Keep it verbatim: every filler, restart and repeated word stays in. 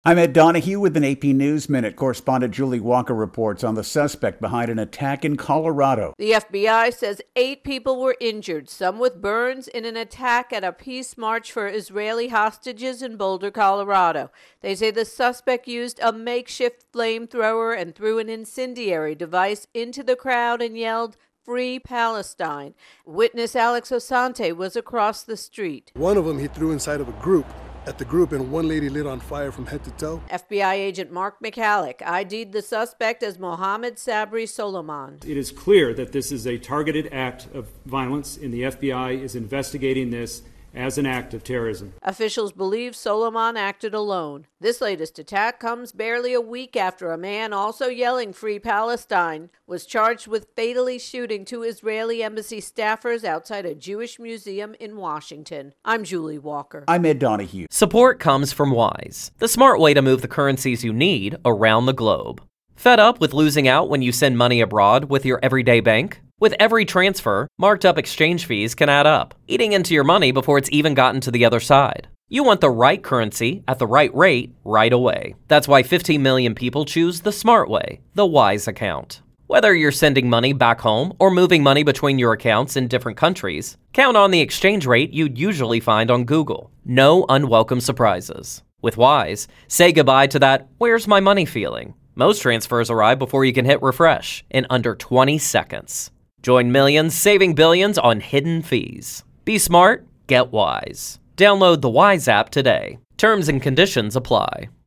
I'm Ed Donahue with an A P News Minute. Correspondent Julie Walker reports on the suspect behind an attack in Colorado. The F B I says eight people were injured, some with burns, in an attack at a peace march for Israeli hostages in Boulder, Colorado. They say the suspect used a makeshift flamethrower and threw an incendiary device into the crowd and yelled, "Free Palestine." Witness Alex Osante was across the street. One of them he threw inside of a group. At the group, and one lady lit on fire from head to toe. F B I agent Mark McCallick I D'd the suspect as Mohammed Sabri Solomon. It is clear that this is a targeted act of violence, and the F B I is investigating this as an act of terrorism. Officials believe Solomon acted alone. This latest attack comes barely a week after a man also yelling "Free Palestine" was charged with fatally shooting two Israeli embassy staffers outside a Jewish museum in Washington. I'm Julie Walker. I'm Ed Donahue. Support comes from Wise, the smart way to move the currencies you need around the globe. Fed up with losing out when you send money abroad with your everyday bank? With every transfer, marked up exchange fees can add up, eating into your money before it's even gotten to the other side. You want the right currency at the right rate right away. That's why fifteen million people choose the smart way, the Wise account. Whether you're sending money back home or moving money between your accounts in different countries, count on the exchange rate you'd usually find on Google. No unwelcome surprises. With Wise, say goodbye to that "where's my money" feeling. Most transfers arrive before you can hit refresh in under twenty seconds. Join millions saving billions on hidden fees. Be smart, get Wise. Download the Wise app today. Terms and conditions apply.